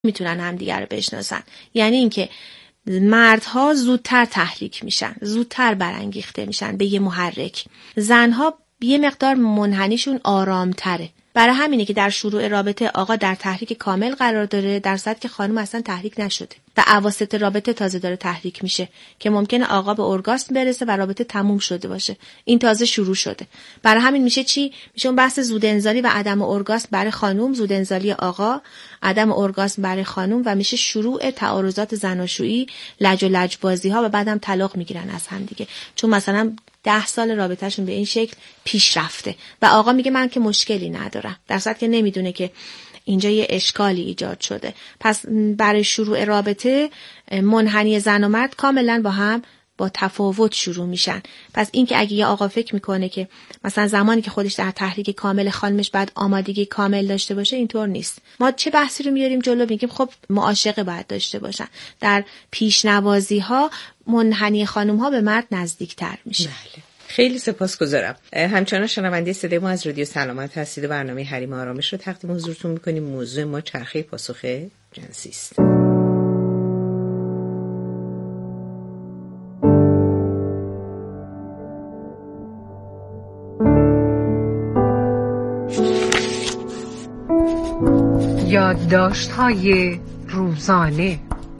میتونن همدیگر رو بشناسن. یعنی اینکه مردها زودتر تحریک میشن، زودتر برانگیخته میشن به یه محرک. زنها یه مقدار منحنیشون آرامتره. برای همینه که در شروع رابطه آقا در تحریک کامل قرار داره، در صورتی که خانم اصلا تحریک نشده. در اواسط رابطه تازه داره تحریک میشه که ممکنه آقا به ارگاسم برسه و رابطه تموم شده باشه. این تازه شروع شده. برای همین میشه چی؟ میشه اون بحث زود انزالی و عدم ارگاسم برای خانم، زود انزالی آقا، عدم ارگاسم برای خانم و میشه شروع تعارضات زناشویی، لج و لجبازی ها و بعدم طلاق میگیرن از هم دیگه. چون مثلا 10 سال رابطهشون به این شکل پیش رفته و آقا میگه من که مشکلی ندارم، در صورتی که نمیدونه که اینجا یه اشکالی ایجاد شده. پس برای شروع رابطه منحنی زن و مرد کاملا با تفاوت شروع میشن. پس این که اگه یه آقا فکر میکنه که مثلا زمانی که خودش در تحریک کامل، خانمش بعد آمادگی کامل داشته باشه، اینطور نیست. ما چه بحثی رو میاریم جلو؟ میگیم خب معاشقه باید داشته باشن. در پیشنوازی ها منحنی خانم ها به مرد نزدیکتر میشه. بله. خیلی سپاسگزارم. همچنان شنونده صدای ما از رادیو سلامت هستید و برنامه حریم آرامش رو تقدیم حضورتون میکنیم. موضوع ما چرخه پاسخ جنسی است. یادداشت‌های روزانه.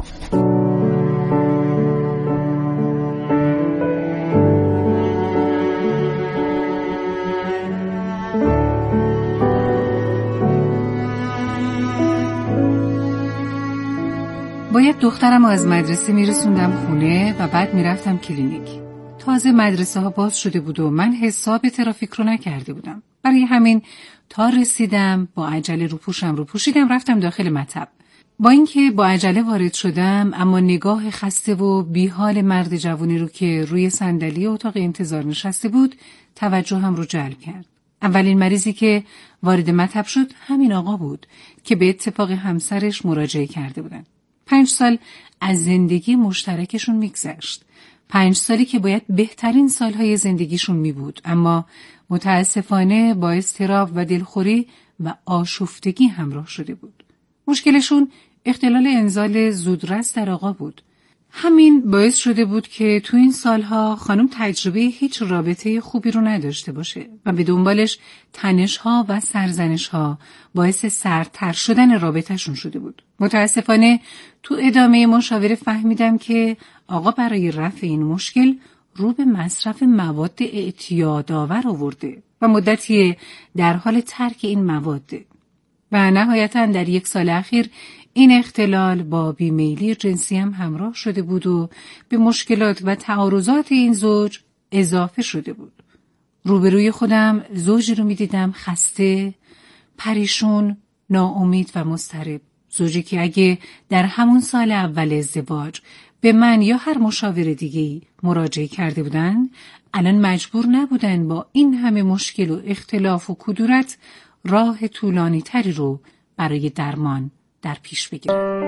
باید دخترم از مدرسه میرسوندم خونه و بعد میرفتم کلینیک. تازه مدرسه ها باز شده بود و من حساب ترافیک رو نکرده بودم. برای همین تا رسیدم با عجله روپوشم رو پوشیدم، رفتم داخل مطب. با اینکه با عجله وارد شدم، اما نگاه خسته و بیحال مرد جوانی رو که روی صندلی اتاق انتظار نشسته بود توجهم رو جلب کرد. اولین مریضی که وارد مطب شد همین آقا بود که به اتفاق همسرش مراجعه کرده بودن. 5 سال از زندگی مشترکشون میگذشت. 5 سالی که باید بهترین سالهای زندگیشون می بود، اما متاسفانه با اضطراب و دلخوری و آشفتگی همراه شده بود. مشکلشون اختلال انزال زودرس در آقا بود. همین باعث شده بود که تو این سالها خانم تجربه هیچ رابطه خوبی رو نداشته باشه و به دنبالش تنش‌ها و سرزنش‌ها باعث سردتر شدن رابطه‌شون شده بود. متاسفانه تو ادامه مشاوره فهمیدم که آقا برای رفع این مشکل رو به مصرف مواد اعتیادآور آورده و مدتی در حال ترک این مواده و نهایتاً در 1 سال اخیر این اختلال با بیمیلی جنسی هم همراه شده بود و به مشکلات و تعارضات این زوج اضافه شده بود. روبروی خودم زوجی رو می دیدم خسته، پریشون، ناامید و مضطرب. زوجی که اگه در همون سال اول ازدواج به من یا هر مشاور دیگه‌ای مراجعه کرده بودن، الان مجبور نبودن با این همه مشکل و اختلاف و کدورت راه طولانی تری رو برای درمان در پیش بگیرن.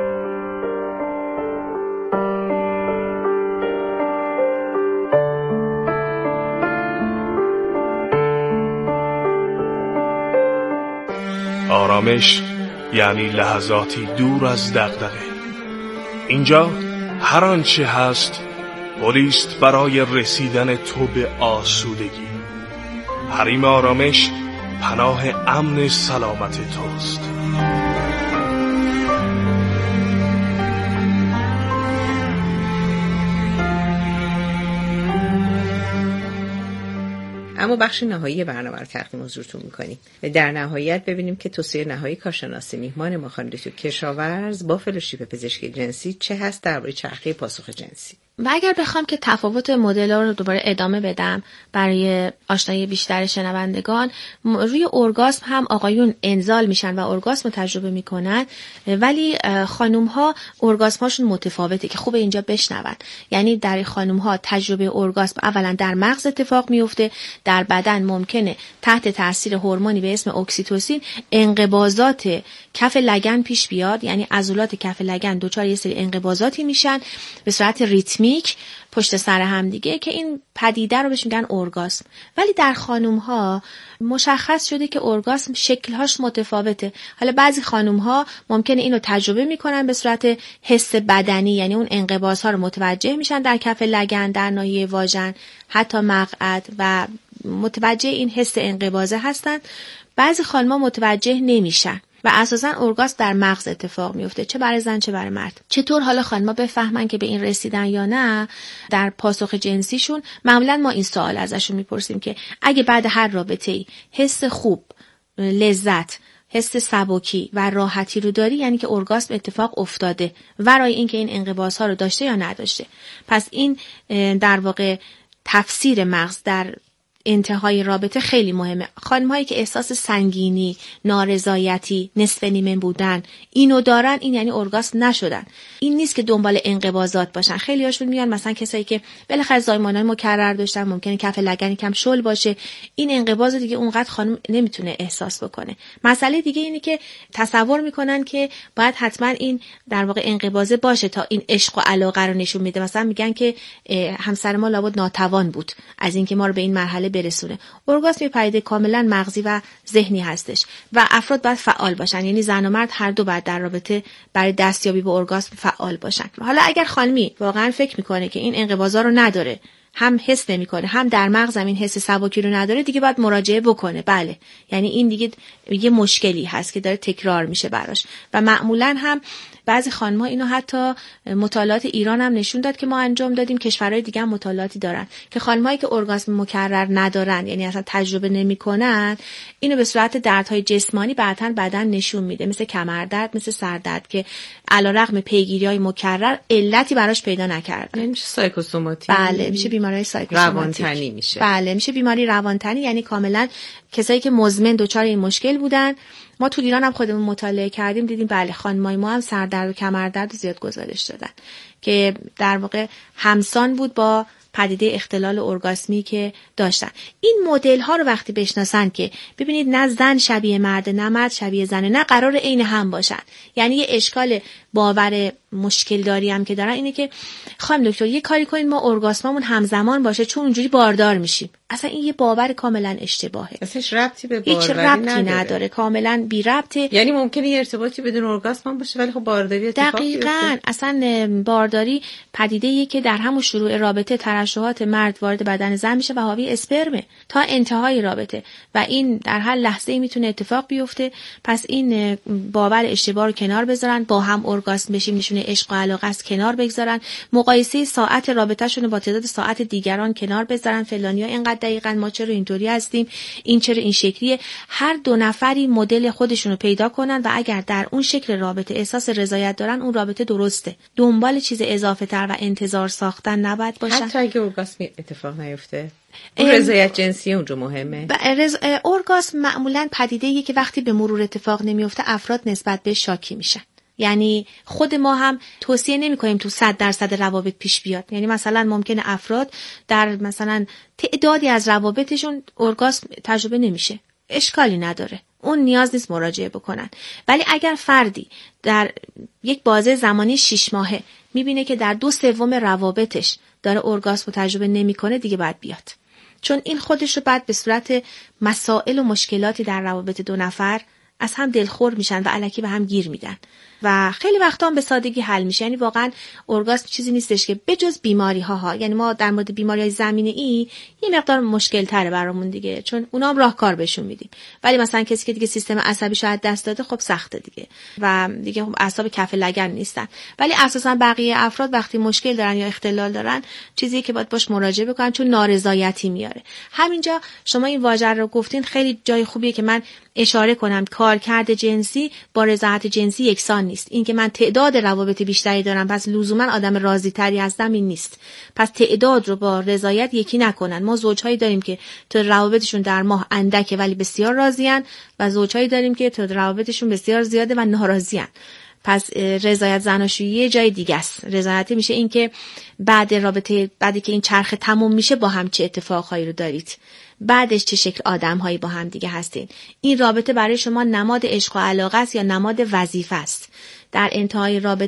آرامش یعنی لحظاتی دور از دغدغه. اینجا هر آنچه هست پلیست برای رسیدن تو به آسودگی. حریم آرامش پناه امن سلامت توست. اما بخش نهایی برنامه رو تقدیم حضورتون میکنیم. در نهایت ببینیم که توصیه نهایی کارشناس میهمان ما خانم دکتر کشاورز با فلوشیپ پزشکی جنسی چه هست درباره چرخه پاسخ جنسی. و اگر بخوام که تفاوت مدل‌ها رو دوباره ادامه بدم برای آشنایی بیشتر شنوندگان، روی ارگاسم هم آقایون انزال میشن و ارگاسم رو تجربه میکنن، ولی خانوم‌ها ارگاسم‌هاشون متفاوته که خوبه اینجا بشنون. یعنی در خانوم‌ها تجربه ارگاسم اولا در مغز اتفاق میفته، در بدن ممکنه تحت تاثیر هورمونی به اسم اکسیتوسین انقباضات کف لگن پیش بیاد، یعنی عضلات کف لگن دچار یه سری انقباضاتی میشن به صورت ریتمی ریتمیک پشت سر هم دیگه که این پدیده رو بهش میگن اورگاسم. ولی در خانوم‌ها مشخص شده که اورگاسم شکل‌هاش متفاوته. حالا بعضی خانوم‌ها ممکنه اینو تجربه میکنن به صورت حس بدنی، یعنی اون انقباض‌ها رو متوجه میشن در کف لگن، در ناحیه واژن، حتی مقعد و متوجه این حس انقباضه هستن. بعضی خانم‌ها متوجه نمیشن و اساساً اورگاسم در مغز اتفاق میفته، چه برای زن چه برای مرد. چطور حالا خانم‌ها بفهمن که به این رسیدن یا نه؟ در پاسخ جنسیشون معمولاً ما این سوال ازشون میپرسیم که اگه بعد هر رابطه‌ای حس خوب، لذت، حس سبکی و راحتی رو داری، یعنی که اورگاسم اتفاق افتاده، ورای این که این انقباض‌ها رو داشته یا نداشته. پس این در واقع تفسیر مغز در انتهای رابطه خیلی مهمه. خانم‌هایی که احساس سنگینی، نارضایتی، نصف نیمه بودن اینو دارن، این یعنی اورگاسم نشدن. این نیست که دنبال انقباضات باشن. خیلی هاشون میان مثلا کسایی که بالاخره زایمانای مکرر داشتن، ممکنه کف لگن کم شل باشه، این انقباض دیگه اونقدر خانم نمیتونه احساس بکنه. مسئله دیگه اینه که تصور میکنن که باید حتما این در واقع انقباضه باشه تا این عشق و علاقه رو نشون میده. مثلا میگن که همسر ما لابد ناتوان بود از اینکه ما رو به این مرحله برسونه. اورگاسم یه پدیده کاملا مغزی و ذهنی هستش و افراد باید فعال باشن، یعنی زن و مرد هر دو باید در رابطه برای دستیابی به اورگاسم فعال باشن. حالا اگر خانمی واقعا فکر میکنه که این انقباضا رو نداره، هم حس نمیکنه، هم در مغزم این حس سبکی رو نداره، دیگه باید مراجعه بکنه. بله، یعنی این دیگه یه مشکلی هست که داره تکرار میشه براش. و معمولا هم بعضی خانم‌ها اینو حتی مطالعات ایران هم نشون داد که ما انجام دادیم، کشورهای دیگه هم مطالعاتی دارن که خانم‌هایی که اورگاسم مکرر ندارن، یعنی اصلا تجربه نمی‌کنن، اینو به صورت دردهای جسمانی بعداً بدن نشون میده، مثل کمردرد، مثل سردرد، که علیرغم پیگیری‌های مکرر علتی براش پیدا نکردن. یعنی میشه سایکوسوماتیک. بله، میشه بیماری سایکوسوماتیک. روانتنی میشه. بله، میشه بیماری روانتنی، یعنی کاملا کسایی که مزمن دچار این مشکل بودن. ما تو ایران هم خودمون مطالعه کردیم، دیدیم بله خانمای ما هم سردرد و کمردرد زیاد گزارش دادن که در واقع همسان بود با پدیده اختلال ارگاسمی که داشتن. این مدل ها رو وقتی بشناسن که ببینید نه زن شبیه مرد نه مرد شبیه زنه، نه قرار عین هم باشن. یعنی یه اشکال باور مشکل داری هم که دارن اینه که خانم دکتر یه کاری کنین ما ارگاسممون همزمان باشه چون اونجوری باردار میشیم. اصلا این یه باور کاملا اشتباهه. اصلاش ربطی به باروری هیچ ربطی نداره. کاملا بی ربطه. یعنی ممکنه یه ارتباطی بدون ارگاسم باشه ولی خب بارداری اتفاق بیفته. دقیقاً. اصلا بارداری پدیده‌ایه که در همون شروع رابطه ترشحات مرد وارد بدن زن میشه و حاوی اسپرمه تا انتهای رابطه و این در هر لحظه‌ای میتونه اتفاق بیفته. پس این باور اشتباه رو کنار بذارن، با هم ارگاسم بشیم نشونه عشق و علاقه است کنار بگذارن، مقایسه ساعت رابطه‌شون با تعداد ساعت دیگران کنار بذارن. فلانیا اینقدر دقیقاً ما چرا اینطوری هستیم، این چرا این شکلیه. هر دو نفری مدل خودشون رو پیدا کنن و اگر در اون شکل رابطه احساس رضایت دارن اون رابطه درسته. دنبال چیز اضافه تر و انتظار ساختن نباید باشن. حتی اگه ارگاسم اتفاق نیفته رضایت جنسی اونجا مهمه. ارگاسم معمولاً پدیده‌ایه که وقتی به مرور اتفاق نمیفته افراد نسبت به شاکی میشن. یعنی خود ما هم توصیه نمی‌کنیم تو 100% روابط پیش بیاد. یعنی مثلا ممکنه افراد در مثلا تعدادی از روابطشون ارگاسم تجربه نمیشه. اشکالی نداره. اون نیاز نیست مراجعه بکنن. ولی اگر فردی در یک بازه زمانی 6 ماهه میبینه که در 2/3 روابطش داره ارگاسم تجربه نمیکنه، دیگه باید بیاد. چون این خودش رو بعد به صورت مسائل و مشکلاتی در روابط دو نفر از هم دلخور میشن و الکی به هم گیر میدن و خیلی وقتا هم به سادگی حل میشه. یعنی واقعا ارگاسم چیزی نیستش که بجز بیماری ها. یعنی ما در مورد بیماری‌های زمینه‌ای یه مقدار مشکل تره برامون دیگه، چون اونا هم راهکار بهشون میدیم. ولی مثلا کسی که دیگه سیستم عصبیش از دست داده خب سخته دیگه و دیگه خب اعصاب کف لگن نیستن. ولی اساسا بقیه افراد وقتی مشکل دارن یا اختلال دارن چیزی که باید باش مراجعه بکنن، چون نارضایتی میاره. همینجا شما این واژه رو گفتین، خیلی جای خوبیه که من اشاره کنم. کارکرد جنسی با رضایت جنسی یکسان نیست. این که من تعداد روابط بیشتری دارم پس لزوما آدم راضی تری هستم، این نیست. پس تعداد رو با رضایت یکی نکنن. ما زوجهایی داریم که تعداد روابطشون در ماه اندکه ولی بسیار راضیان و زوجهایی داریم که تعداد روابطشون بسیار زیاده و ناراضیان. پس رضایت زناشویی یه جای دیگه است. رضایت میشه این که بعد رابطه، بعدی که این چرخه تموم میشه با هم چه اتفاقهایی رو دارید، بعدش چه شکل آدم‌هایی با هم دیگه هستین. این رابطه برای شما نماد عشق و علاقه است یا نماد وظیفه است. در انتهای رابطه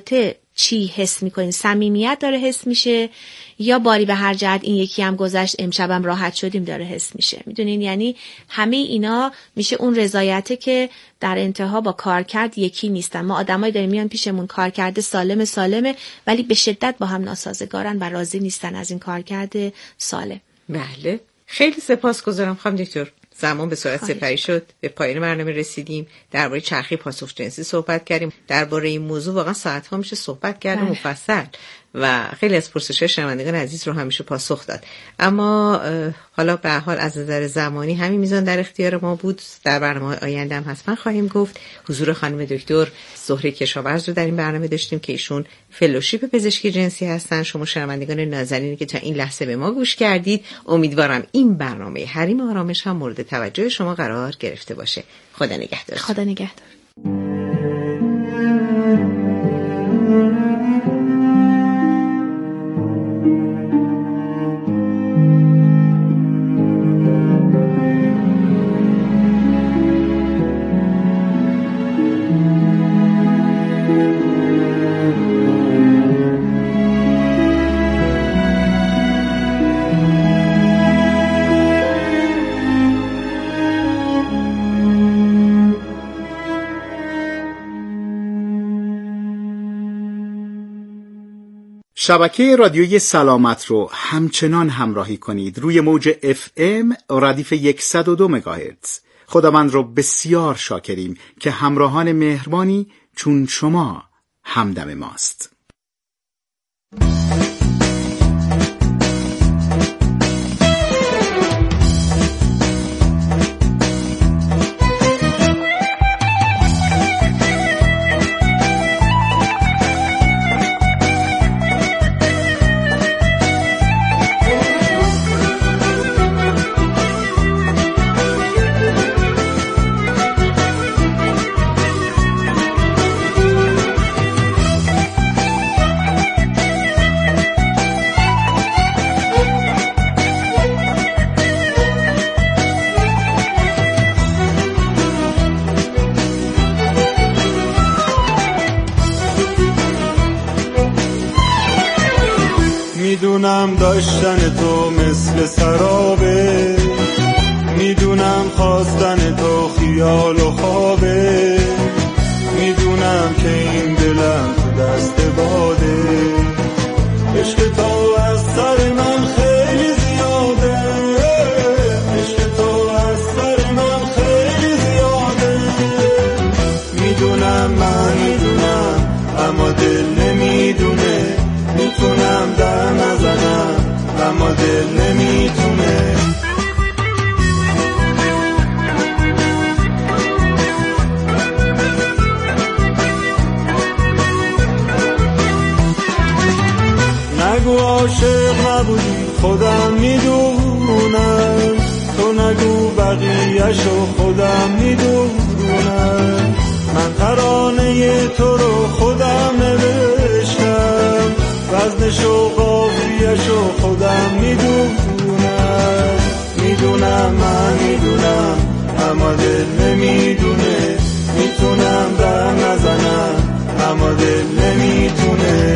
چی حس میکنین؟ صمیمیت داره حس میشه یا باری به هر جهت این یکی هم گذشت امشبم راحت شدیم داره حس میشه؟ میدونین یعنی همه اینا میشه اون رضایته که در انتها با کارکرد یکی نیستن. ما آدمایی داریم میان پیشمون کارکرد سالمه ولی به شدت با هم ناسازگارن و راضی نیستن از این کارکرد سالم. بله، خیلی سپاسگزارم خانم دکتر. زمان به سرعت سپری شد، به پایان برنامه رسیدیم. درباره چرخی پاسخ جنسی صحبت کردیم. درباره این موضوع واقعا ساعت‌ها میشه صحبت کرد مفصل و خیلی از پرسش‌های شنوندگان عزیز رو همیشه پاسخ داد. اما حالا به هر حال از نظر زمانی همین میزان در اختیار ما بود. در برنامه آینده هم حتما خواهیم گفت. حضور خانم دکتر زهره کشاورز رو در این برنامه داشتیم که ایشون فلوشیپ پزشکی جنسی هستن. شما شنوندگان نازنینی که تا این لحظه به ما گوش کردید، امیدوارم این برنامه حریم آرامش هم مورد توجه شما قرار گرفته باشه. خدا نگهدار. خدا نگهدار. شبکه رادیویی سلامت رو همچنان همراهی کنید روی موج FM ردیف 102 مگاهرتز. خداوند رو بسیار شاکریم که همراهان مهربانی چون شما همدم ماست. میدونم داشتن تو مثل سرابه، میدونم خواستن تو خیال و خوابه، میدونم که این دلم تو دست باده، عشق تو از سر من خیلی زیاده، عشق تو از سر من خیلی زیاده. میدونم من میدونم اما دل نمیدونه، میتونم در نزنم اما دل نمیتونه. نگو عاشق نبودی خودم میدونم، تو نگو بقیه‌شو خودم میدونم، من ترانه تو رو خودم نوشتم، وزنشو قافیه‌شو خودم میدونم، میدونم من میدونم اما دل نمیدونه، میتونم در نزنم اما دل نمیتونه.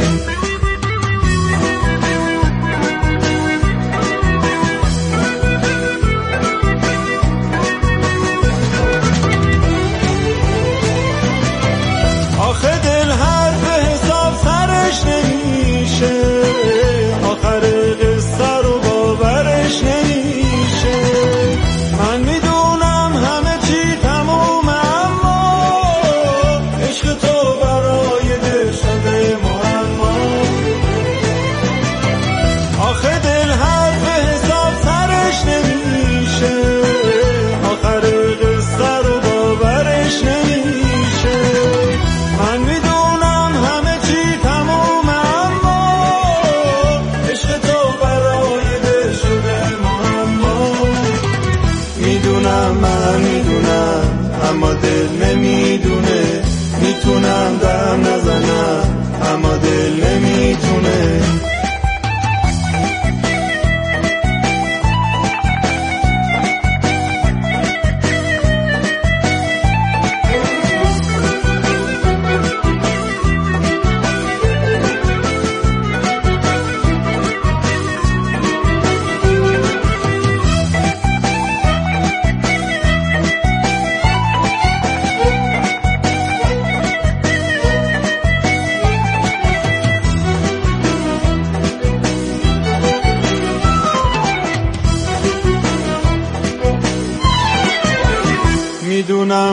آخه دل حرف حساب سرش نمیشه، آخر قصه رو باورش نمیشه، من میدونم همه چی تموم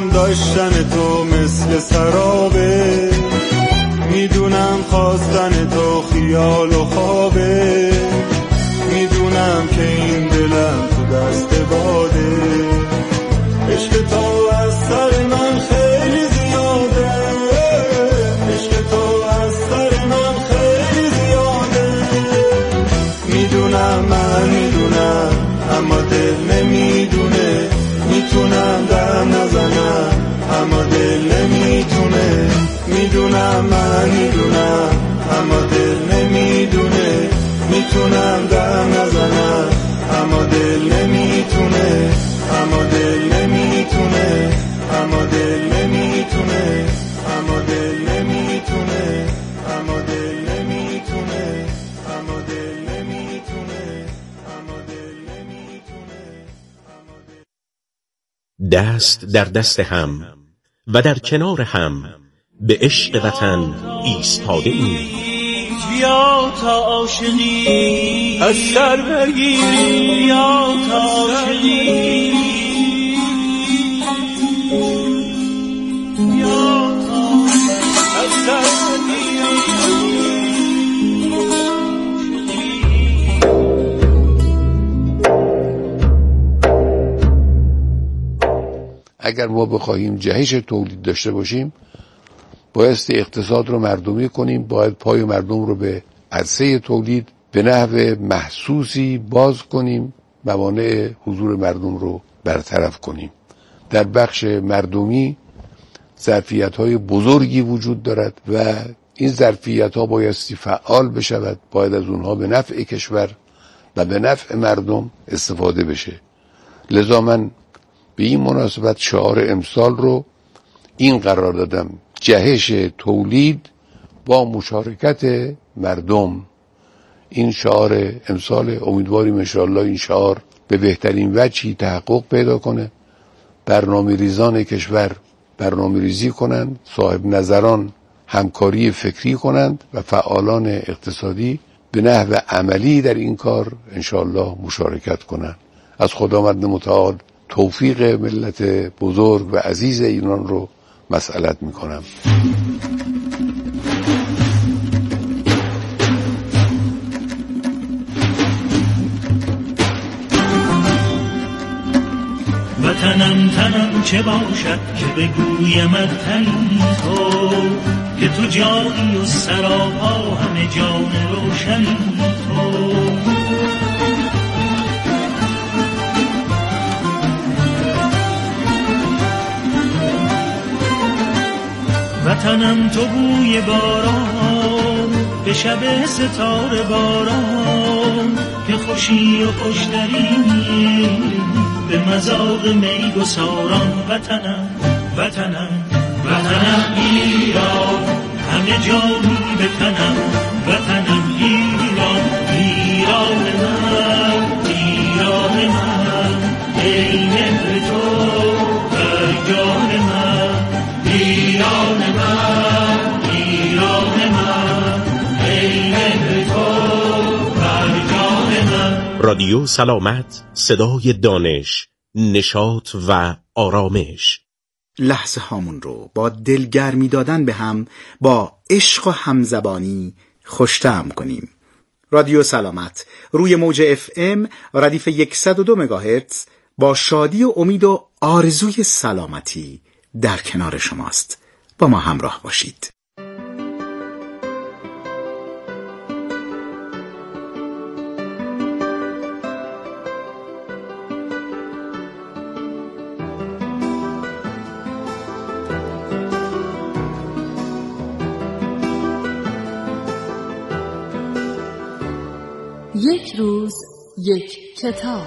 میدونم داشتن تو مثل سرابه، میدونم خواستن تو خیال و خوابه، میدونم که این دلم تو دست باده، عشق تو از سر من خیلی زیاده، عشق تو از سر من خیلی زیاده. میدونم من میدونم اما دل نمیدونه، میتونم دم نزنم اما دل نمیتونه. میدونم من میدونم اما دل نمیدونه، میتونم دم نزنم اما دل نمیتونه، اما دل نمیتونه، اما دل نمیتونه، اما دل نمیتونه، اما دل نمیتونه، اما دل نمیتونه، اما دل نمیتونه. دست در دست هم و در کنار هم به عشق وطن ایستاده ایم. بیا تا عاشقی از سر بگیری، بیا تا عاشقی، بیا تا از سر اگر ما بخواهیم جهش تولید داشته باشیم، بایستی اقتصاد رو مردمی کنیم، باید پای مردم رو به عرصه تولید به نحو محسوسی باز کنیم، موانع حضور مردم رو برطرف کنیم. در بخش مردمی ظرفیت‌های بزرگی وجود دارد و این ظرفیت‌ها بایستی فعال بشود، باید از اونها به نفع کشور و به نفع مردم استفاده بشه. لذا من به این مناسبت شعار امسال رو این قرار دادم: جهش تولید با مشارکت مردم. این شعار امسال، امیدواریم انشاءالله این شعار به بهترین وجهی تحقق پیدا کنه. برنامه ریزان کشور برنامه ریزی کنند، صاحب نظران همکاری فکری کنند و فعالان اقتصادی به نحو عملی در این کار انشاءالله مشارکت کنند. از خداوند متعال توفیق ملت بزرگ و عزیز ایران رو مسئلت میکنم. وطنم تنم چه باشد که بگویم تنی تو، که تو جانی و سراپا همه جان روشنی تو. وطنم تو بوی باران به شب ستاره باران، که خوشی و خوشتری به مذاق می گساران. وطنم وطنم وطنم ایران، همه جانی به تنم. وطنم ایران، ایران من، ایران من، ای مهر تو بر جان من. ایران من، ایران من، ای مهر تو بر جان من. رادیو سلامت، صدای دانش، نشاط و آرامش. لحظه هامون رو با دلگرمی دادن به هم، با عشق و همزبانی خوش‌طعم کنیم. رادیو سلامت روی موج FM ردیف 102 مگاهرتز با شادی و امید و آرزوی سلامتی در کنار شماست. با ما همراه باشید. یک روز یک کتاب.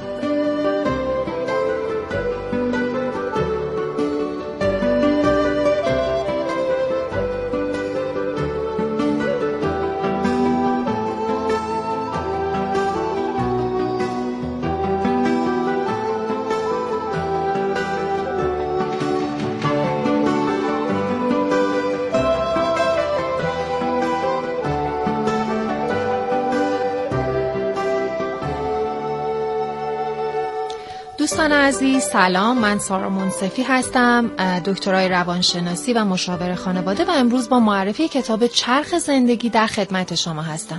دوستان عزیز سلام، من سارا منصفی هستم، دکترای روانشناسی و مشاور خانواده و امروز با معرفی کتاب چرخ زندگی در خدمت شما هستم.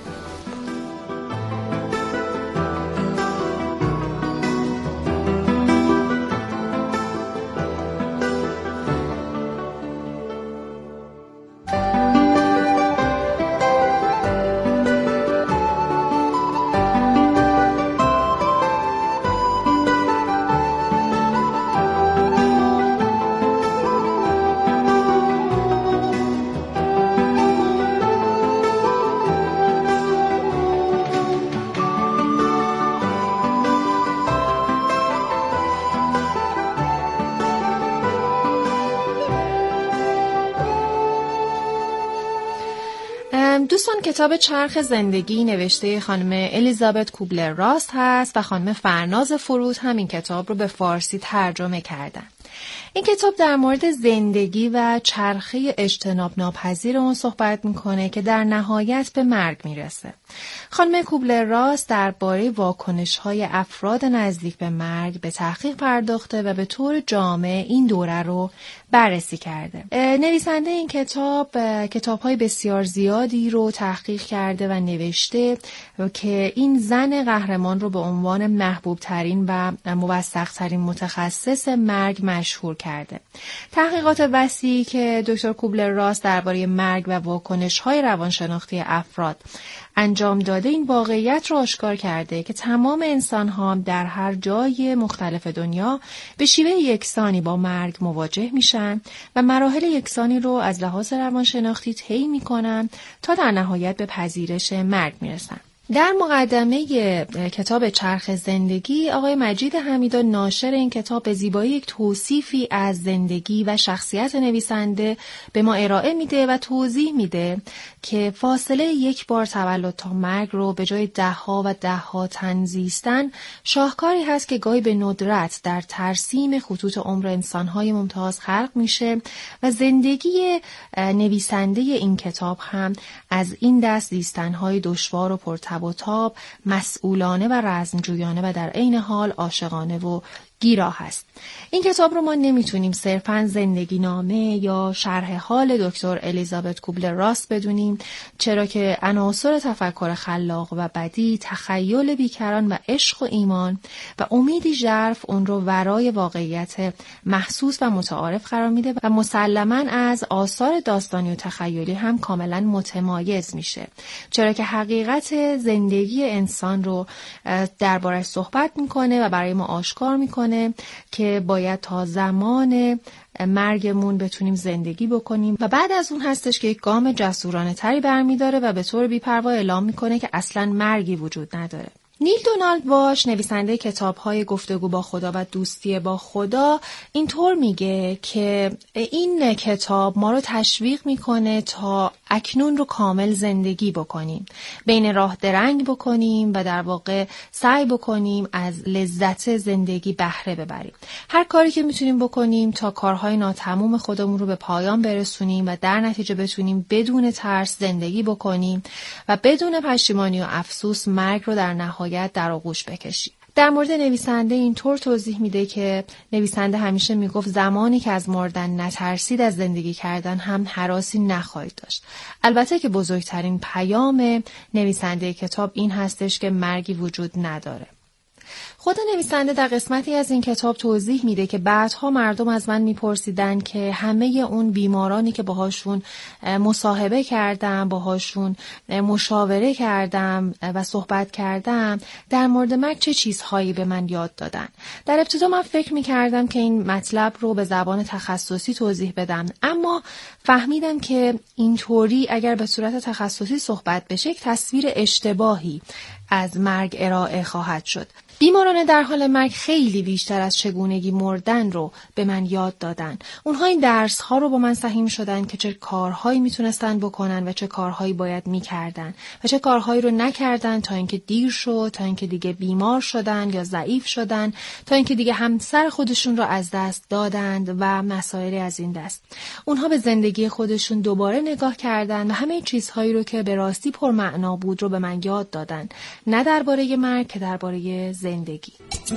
دوستان کتاب چرخ زندگی نوشته خانم الیزابت کوبلر راست هست و خانم فرناز فرود هم این کتاب رو به فارسی ترجمه کردن. این کتاب در مورد زندگی و چرخه اجتناب ناپذیر اون صحبت میکنه که در نهایت به مرگ میرسه. خانم کوبلر راست درباره واکنش‌های افراد نزدیک به مرگ به تحقیق پرداخته و به طور جامع این دوره رو بررسی کرده. نویسنده این کتاب‌های بسیار زیادی رو تحقیق کرده و نوشته که این زن قهرمان رو به عنوان محبوب ترین و موثق ترین متخصص مرگ مشهور کرده. تحقیقات وسیعی که دکتر کوبلر راست درباره مرگ و واکنش‌های روانشناختی افراد انجام داده این واقعیت رو آشکار کرده که تمام انسان‌ها در هر جای مختلف دنیا به شیوه یکسانی با مرگ مواجه میشن و مراحل یکسانی رو از لحاظ روانشناختی طی میکنن تا در نهایت به پذیرش مرگ میرسن. در مقدمه کتاب چرخ زندگی آقای مجید حمیدا ناشر این کتاب به زیبایی یک توصیفی از زندگی و شخصیت نویسنده به ما ارائه میده و توضیح میده که فاصله یک بار تولد تا مرگ رو به جای ده‌ها و ده‌ها تن زیستن شاهکاری هست که گاهی به ندرت در ترسیم خطوط عمر انسان‌های ممتاز خلق میشه و زندگی نویسنده این کتاب هم از این دست زیستن‌های دشوار و پرتب و تاب، مسئولانه و رزمجویانه و در عین حال عاشقانه و گیرا هست. این کتاب رو ما نمیتونیم صرفاً زندگی نامه یا شرح حال دکتر الیزابت کوبلر راست بدونیم، چرا که عناصر تفکر خلاق و بدیع، تخیل بیکران و عشق و ایمان و امیدی ژرف اون رو ورای واقعیت محسوس و متعارف قرار میده و مسلماً از آثار داستانی و تخیلی هم کاملاً متمایز میشه، چرا که حقیقت زندگی انسان رو دربارش صحبت میکنه و برای ما آشکار میکنه که باید تا زمان مرگمون بتونیم زندگی بکنیم و بعد از اون هستش که یک گام جسورانه تری برمیداره و به طور بی‌پروا اعلام میکنه که اصلاً مرگی وجود نداره. نیل دونالد واش نویسنده کتاب‌های گفتگو با خدا و دوستی با خدا اینطور میگه که این کتاب ما رو تشویق میکنه تا اکنون رو کامل زندگی بکنیم، بین راه درنگ بکنیم و در واقع سعی بکنیم از لذت زندگی بهره ببریم. هر کاری که میتونیم بکنیم تا کارهای ناتمام خودمون رو به پایان برسونیم و در نتیجه بتونیم بدون ترس زندگی بکنیم و بدون پشیمانی و افسوس مرگ رو در نهایت در آغوش بکشیم. در مورد نویسنده اینطور توضیح میده که نویسنده همیشه میگفت زمانی که از مردن نترسید از زندگی کردن هم هراسی نخواهید داشت. البته که بزرگترین پیام نویسنده کتاب این هستش که مرگی وجود نداره. خود نویسنده در قسمتی از این کتاب توضیح میده که بعدها مردم از من میپرسیدن که همه اون بیمارانی که باهاشون مصاحبه کردم، باهاشون مشاوره کردم و صحبت کردم در مورد مرگ چه چیزهایی به من یاد دادن. در ابتدا من فکر میکردم که این مطلب رو به زبان تخصصی توضیح بدم، اما فهمیدم که اینطوری اگر به صورت تخصصی صحبت بشه یک تصویر اشتباهی از مرگ ارائه خواهد شد. بیماران در حال مرگ خیلی بیشتر از چگونگی مردن رو به من یاد دادن. اونها این درس ها رو با من سهیم شدن که چه کارهایی میتونستن بکنن و چه کارهایی باید میکردن و چه کارهایی رو نکردن تا اینکه دیر شد، تا اینکه دیگه بیمار شدن یا ضعیف شدن، تا اینکه دیگه همسر خودشون رو از دست دادند و مسائلی از این دست. اونها به زندگی خودشون دوباره نگاه کردن و همه چیزهایی رو که به راستی پرمعنا بود رو به من یاد دادن. نه درباره مرگ که درباره زندگی.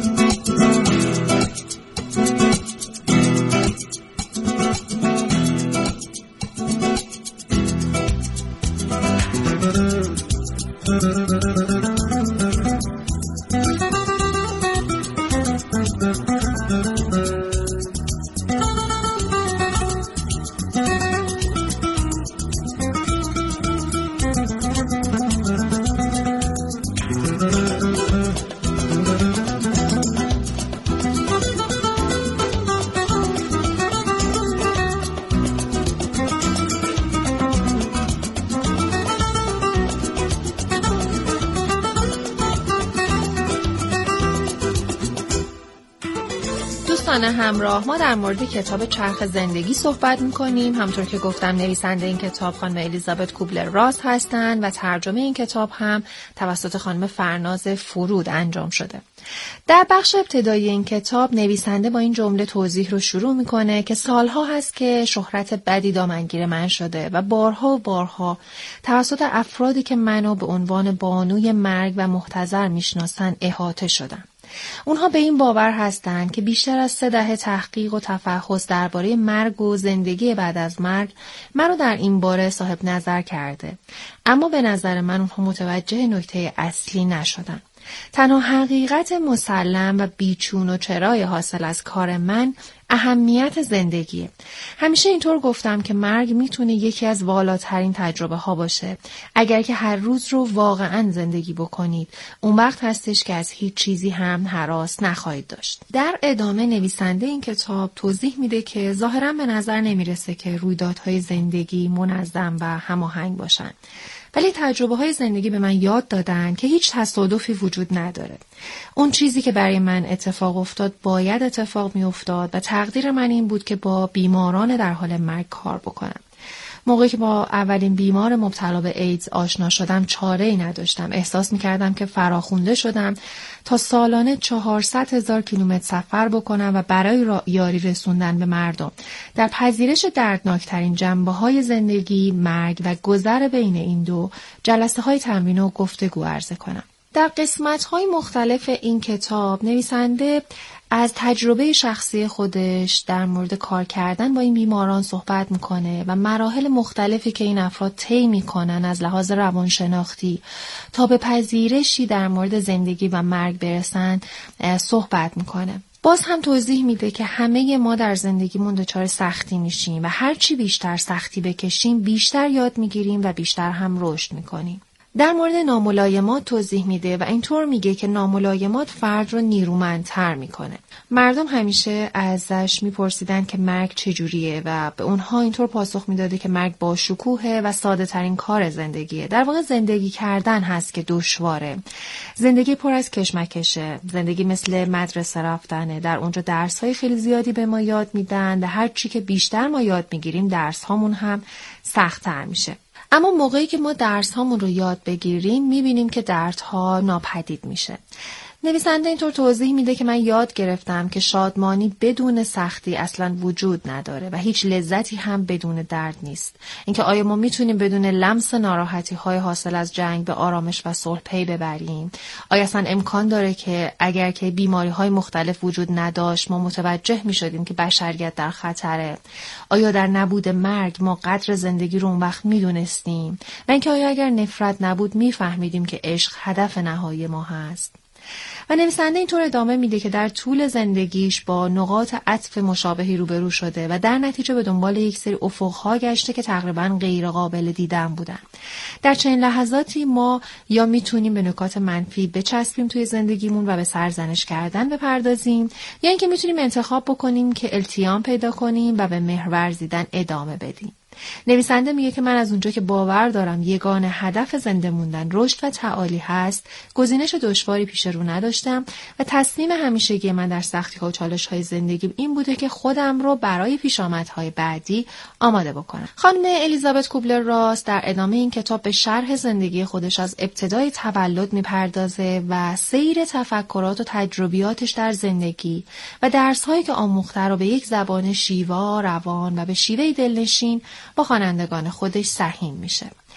همراه ما در مورد کتاب چرخ زندگی صحبت می‌کنیم. همونطور که گفتم نویسنده این کتاب خانم الیزابت کوبلر راست هستند و ترجمه این کتاب هم توسط خانم فرناز فرود انجام شده. در بخش ابتدایی این کتاب نویسنده با این جمله توضیح رو شروع میکنه که سالها هست که شهرت بدی دامنگیر من شده و بارها و بارها توسط افرادی که منو به عنوان بانوی مرگ و محتضر میشناسن احاطه شدم. اونها به این باور هستند که بیشتر از 3 دهه تحقیق و تفحص درباره مرگ و زندگی بعد از مرگ منو در این باره صاحب نظر کرده، اما به نظر من اونها متوجه نکته اصلی نشدن. تنها حقیقت مسلم و بیچون و چرای حاصل از کار من اهمیت زندگیه. همیشه اینطور گفتم که مرگ میتونه یکی از والاترین تجربه ها باشه. اگر که هر روز رو واقعا زندگی بکنید، اون وقت هستش که از هیچ چیزی هم هراس نخواهید داشت. در ادامه نویسنده این کتاب توضیح میده که ظاهرا به نظر نمیرسه که رویدادهای زندگی منظم و هماهنگ باشن. ولی تجربه های زندگی به من یاد دادن که هیچ تصادفی وجود نداره. اون چیزی که برای من اتفاق افتاد باید اتفاق می افتاد و تقدیر من این بود که با بیماران در حال مرگ کار بکنم. موقعی که با اولین بیمار مبتلا به ایدز آشنا شدم چاره‌ای نداشتم. احساس می‌کردم که فراخونده شدم تا سالانه 400,000 کیلومتر سفر بکنم و برای یاری رسوندن به مردم در پذیرش دردناکترین جنبه‌های زندگی، مرگ و گذر بین این دو جلسه‌های تمرین و گفتگو عرضه کنم. در قسمت‌های مختلف این کتاب نویسنده از تجربه شخصی خودش در مورد کار کردن با این بیماران صحبت میکنه و مراحل مختلفی که این افراد طی میکنن از لحاظ روانشناختی تا به پذیرشی در مورد زندگی و مرگ برسن صحبت میکنه. باز هم توضیح میده که همه ما در زندگیمون دچار سختی میشیم و هرچی بیشتر سختی بکشیم بیشتر یاد میگیریم و بیشتر هم رشد میکنیم. در مورد ناملایمات توضیح میده و اینطور میگه که ناملایمات فرد رو نیرومندتر میکنه. مردم همیشه ازش میپرسیدن که مرگ چجوریه و به اونها اینطور پاسخ میداده که مرگ با شکوهه و ساده ترین کار زندگیه. در واقع زندگی کردن هست که دشواره. زندگی پر از کشمکشه. زندگی مثل مدرسه رفتنه. در اونجا درس‌های خیلی زیادی به ما یاد میدن و هر چی که بیشتر ما یاد میگیریم درس هامون هم سخت‌تر میشه. اما موقعی که ما درس هامون رو یاد بگیریم میبینیم که دردها ناپدید میشه. نویسنده اینطور توضیح میده که من یاد گرفتم که شادمانی بدون سختی اصلا وجود نداره و هیچ لذتی هم بدون درد نیست. اینکه آیا ما میتونیم بدون لمس ناراحتی های حاصل از جنگ به آرامش و صلح پی ببریم؟ آیا اصلا امکان داره که اگر که بیماری های مختلف وجود نداشت ما متوجه میشدیم که بشریت در خطره؟ آیا در نبود مرگ ما قدر زندگی رو اون وقت میدونستیم؟ و اینکه آیا اگر نفرت نبود میفهمیدیم که عشق هدف نهایی ما هست؟ و نویسنده اینطور ادامه میده که در طول زندگیش با نقاط عطف مشابهی روبرو شده و در نتیجه به دنبال یک سری افق‌ها گشته که تقریباً غیر قابل دیدن بودن. در چنین لحظاتی ما یا میتونیم به نکات منفی بچسبیم توی زندگیمون و به سرزنش کردن بپردازیم، یا اینکه میتونیم انتخاب بکنیم که التیام پیدا کنیم و به مهر ورزیدن ادامه بدیم. نویسنده میگه که من از اونجا که باور دارم یگانه هدف زنده موندن رشد و تعالی هست، گزینش دشواری پیش رو نداشتم و تصمیم همیشگی من در سختی‌ها و چالش‌های زندگی این بوده که خودم رو برای پیشامدهای بعدی آماده بکنم. خانم الیزابت کوبلر راست در ادامه این کتاب به شرح زندگی خودش از ابتدای تولد میپردازه و سیر تفکرات و تجربیاتش در زندگی و درس‌هایی که آموخته رو به یک زبان شیوا، روان و به شیوه دلنشین با خوانندگان خودش سهیم میشه.